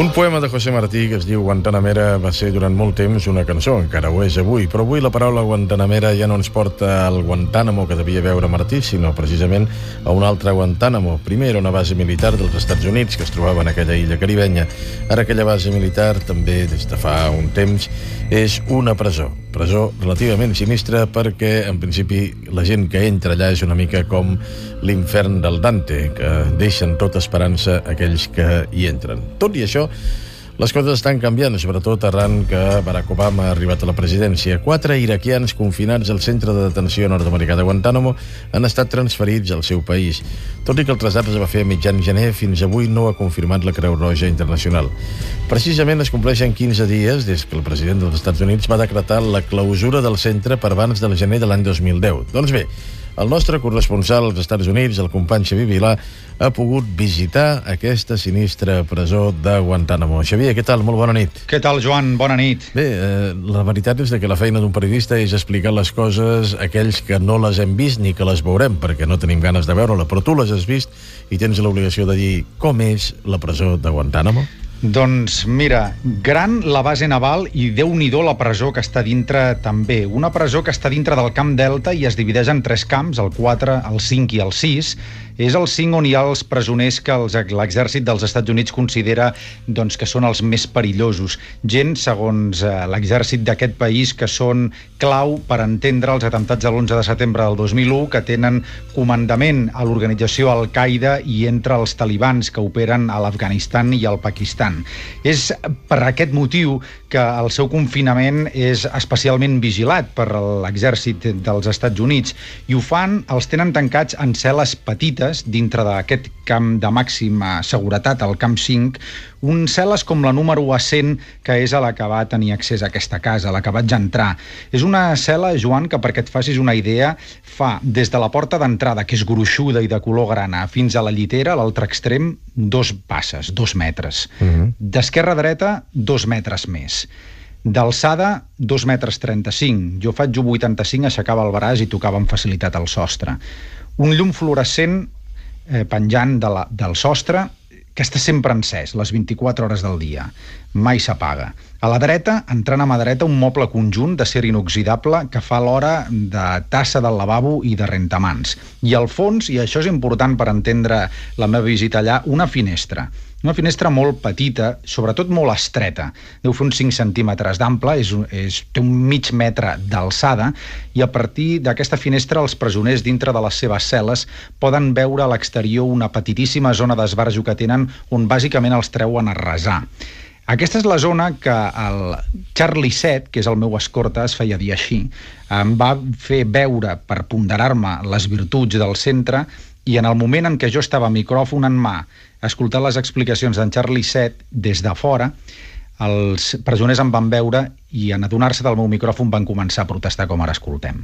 Un poema de José Martí que es diu Guantanamera va ser durant molt temps una cançó, encara ho és avui, però avui la paraula Guantanamera ja no ens porta al Guantánamo que devia veure Martí, sinó precisament a un altre Guantánamo. Primer era una base militar dels Estats Units que es trobava en aquella illa caribenya. Ara aquella base militar, també des de fa un temps, és una presó. Presó relativament sinistra perquè, en principi, la gent que entra allà és una mica com l'infern del Dante, que deixen tota esperança aquells que hi entren. Tot i això, les coses estan canviant, sobretot arran que Barack Obama ha arribat a la presidència. 4 iraquians confinats al centre de detenció nord-americà de Guantánamo han estat transferits al seu país. Tot i que el trasllat es va fer a mitjan gener, fins avui no ha confirmat la Creu Roja Internacional. Precisament es compleixen 15 dies des que el president dels Estats Units va decretar la clausura del centre per abans del gener de l'any 2010. Doncs bé, el nostre corresponsal als Estats Units, el company Xavier Vilà, ha pogut visitar aquesta sinistra presó de Guantánamo. Xavier, què tal? Molt bona nit. Què tal, Joan? Bona nit. Bé, la veritat és que la feina d'un periodista és explicar les coses a aquells que no les hem vist ni que les veurem, perquè no tenim ganes de veure-la, però tu les has vist i tens l'obligació de dir com és la presó de Guantánamo. Doncs mira, gran la base naval i Déu-n'hi-do la presó que està dintre també. Una presó que està dintre del camp Delta i es divideix en 3 camps, el 4, el 5 i el 6. És el 5 on hi ha els presoners que l'exèrcit dels Estats Units considera que són els més perillosos. Gent, segons l'exèrcit d'aquest país, que són clau per entendre els atemptats de l'11 de setembre del 2001, que tenen comandament a l'organització Al-Qaeda i entre els talibans que operen a l'Afganistan i al Pakistan. És per aquest motiu que el seu confinament és especialment vigilat per l'exèrcit dels Estats Units i els tenen tancats en cel·les petites dintre d'aquest camp de màxima seguretat, el camp 5, cel·les com la número A100, que és a la que va tenir accés a aquesta casa, a la que vaig entrar. És una cel·la, Joan, que perquè et facis una idea, fa des de la porta d'entrada, que és gruixuda i de color grana, fins a la llitera, a l'altre extrem, 2 passes, 2 metres. D'esquerra a dreta, 2 metres més. D'alçada, 2,35 metres. Jo faig 1,85, aixecava el braç i tocava amb facilitat el sostre. Un llum fluorescent penjant del sostre que està sempre encès, les 24 hores del dia. Mai s'apaga. A la dreta, entrant a mà dreta, un moble conjunt d'acer inoxidable que fa l'hora de tassa del lavabo i de rentamans. I al fons, i això és important per entendre la meva visita allà, una finestra. Una finestra molt petita, sobretot molt estreta. Deu fer uns 5 centímetres d'ample, té un mig metre d'alçada, i a partir d'aquesta finestra els presoners dintre de les seves cel·les poden veure a l'exterior una petitíssima zona d'esbarjo que tenen on bàsicament els treuen a resar. Aquesta és la zona que el Charlie 7, que és el meu escorta, es feia dir així, em va fer veure per ponderar-me les virtuts del centre, i en el moment en què jo estava micròfon en mà escoltant les explicacions d'en Charlie 7 des de fora, els presoners em van veure i en adonar-se del meu micròfon van començar a protestar com ara escoltem.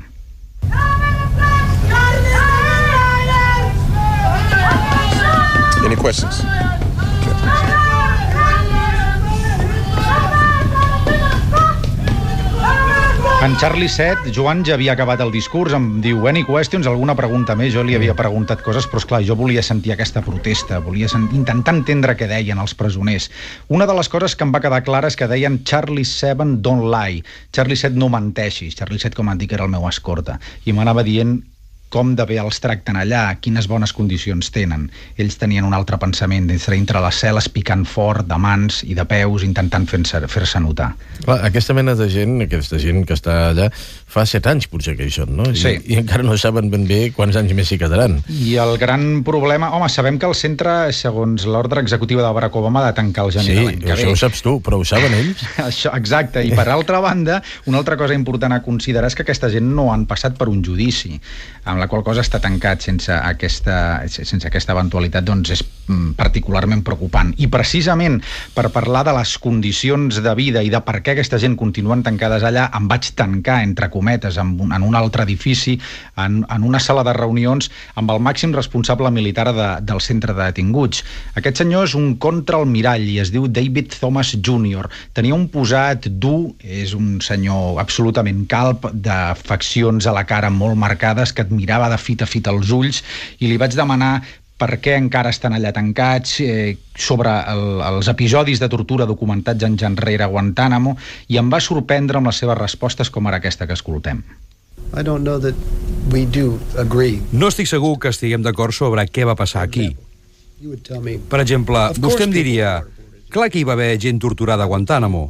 Any questions? En Charlie 7, Joan, ja havia acabat el discurs, em diu, any questions, alguna pregunta més? Jo li havia preguntat coses, però esclar, jo volia sentir aquesta protesta, volia intentar entendre què deien els presoners. Una de les coses que em va quedar clara és que deien Charlie 7 don't lie, Charlie 7 no menteixis, Charlie 7, com et dic, era el meu escorta, i m'anava dient com de bé els tracten allà, quines bones condicions tenen. Ells tenien un altre pensament, dintre les cel·les, picant fort, de mans i de peus, intentant fer-se notar. Clar, aquesta mena de gent, aquesta gent que està allà, fa 7 anys potser que hi són, no? Sí. I encara no saben ben bé quants anys més hi quedaran. I el gran problema... Home, sabem que el centre, segons l'ordre executiva de Barack Obama, ha de tancar el gener de l'any que ve. Sí, això ho saps tu, però ho saben ells? Això, exacte. I per altra banda, una altra cosa important a considerar és que aquesta gent no han passat per un judici, amb la qual cosa està tancat sense aquesta eventualitat, doncs és particularment preocupant. I precisament per parlar de les condicions de vida i de per què aquesta gent continuen tancades allà, em vaig tancar, entre cometes, en un altre edifici, en una sala de reunions, amb el màxim responsable militar del centre de detinguts. Aquest senyor és un contraalmirall i es diu David Thomas Jr. Tenia un posat dur, és un senyor absolutament calb, de faccions a la cara molt marcades, que et mirava de fit a fit als ulls, i li vaig demanar per què encara estan allà tancats, sobre els episodis de tortura documentats anys enrere a Guantánamo, i em va sorprendre amb les seves respostes, com ara aquesta que escoltem. No estic segur que estiguem d'acord sobre què va passar aquí. Per exemple, vostè em diria, clar que hi va haver gent torturada a Guantánamo.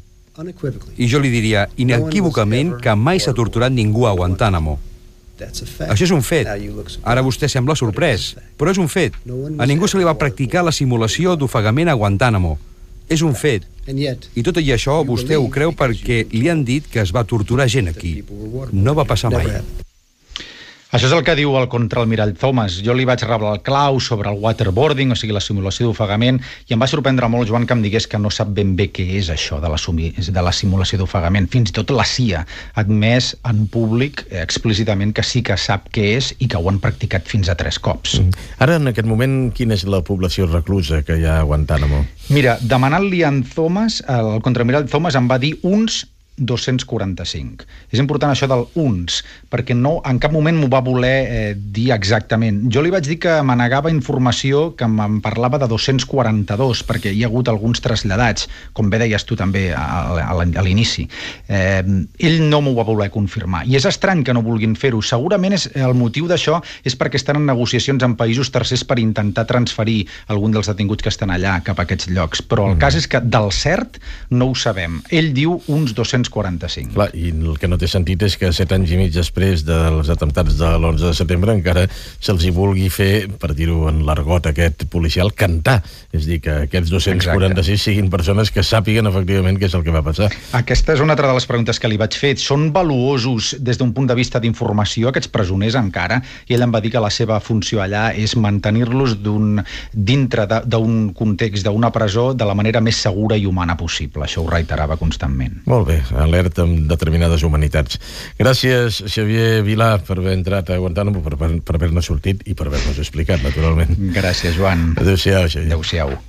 I jo li diria, inequívocament, que mai s'ha torturat ningú a Guantánamo. Això és un fet. Ara vostè sembla sorprès, però és un fet. A ningú se li va practicar la simulació d'ofegament a Guantánamo. És un fet. I tot i això vostè ho creu perquè li han dit que es va torturar gent aquí. No va passar mai. Això és el que diu el contraalmirall Thomas. Jo li vaig reblar el clau sobre el waterboarding, o sigui, la simulació d'ofegament, i em va sorprendre molt, Joan, que em digués que no sap ben bé què és això de la simulació d'ofegament. Fins i tot la CIA ha admès en públic explícitament que sí que sap què és i que ho han practicat fins a 3 cops. Ara, en aquest moment, quina és la població reclusa que hi ha a Guantánamo? Mira, demanant-li a en Thomas, el contraalmirall Thomas em va dir uns 245. És important això del uns, perquè no, en cap moment m'ho va voler dir exactament. Jo li vaig dir que manegava informació que em parlava de 242, perquè hi ha hagut alguns traslladats, com bé deies tu també a l'inici. Ell no m'ho va voler confirmar. I és estrany que no vulguin fer-ho. Segurament el motiu d'això és perquè estan en negociacions amb països tercers per intentar transferir algun dels detinguts que estan allà cap a aquests llocs. Però el cas és que del cert no ho sabem. Ell diu uns 245. Clar, i el que no té sentit és que 7 anys i mig després dels atemptats de l'11 de setembre encara se'ls hi vulgui fer, per dir-ho en l'argot aquest policial, cantar. És a dir, que aquests 246 siguin persones que sàpiguen efectivament què és el que va passar. Aquesta és una altra de les preguntes que li vaig fer. Són valuosos des d'un punt de vista d'informació aquests presoners encara? I ell em va dir que la seva funció allà és mantenir-los dintre d'un context, d'una presó, de la manera més segura i humana possible. Això ho reiterava constantment. Molt bé, alerta amb determinades humanitats. Gràcies, Xavier Vilà, per haver entrat a Guantánamo, per haver-ne sortit i per haver-nos explicat, naturalment. Gràcies, Joan. Adéu-siau, Xavier. Adéu-siau.